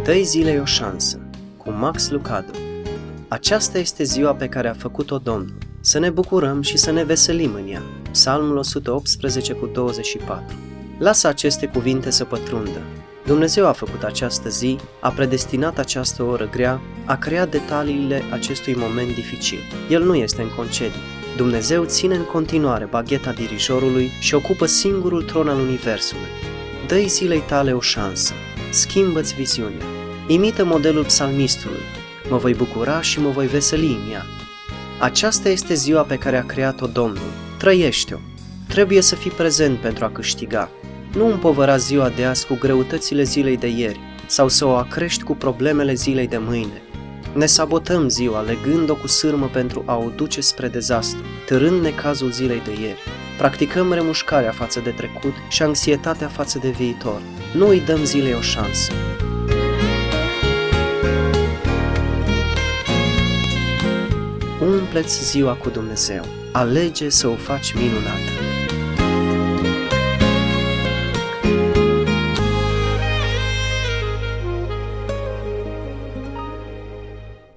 Dă-i zilei o șansă, cu Max Lucado. Aceasta este ziua pe care a făcut-o Domnul. Să ne bucurăm și să ne veselim în ea. Psalmul 118:24. Lasă aceste cuvinte să pătrundă. Dumnezeu a făcut această zi, a predestinat această oră grea, a creat detaliile acestui moment dificil. El nu este în concediu. Dumnezeu ține în continuare bagheta dirijorului și ocupă singurul tron al universului. Dă-i zilei tale o șansă. Schimbă-ți viziunea. Imită modelul psalmistului. Mă voi bucura și mă voi veseli în ea. Aceasta este ziua pe care a creat-o Domnul. Trăiește-o. Trebuie să fii prezent pentru a câștiga. Nu împovăra ziua de azi cu greutățile zilei de ieri sau să o acrești cu problemele zilei de mâine. Ne sabotăm ziua legând-o cu sârmă pentru a o duce spre dezastru, târând necazul zilei de ieri. Practicăm remușcarea față de trecut și anxietatea față de viitor. Nu îi dăm zilei o șansă. Umple-ți ziua cu Dumnezeu. Alege să o faci minunată.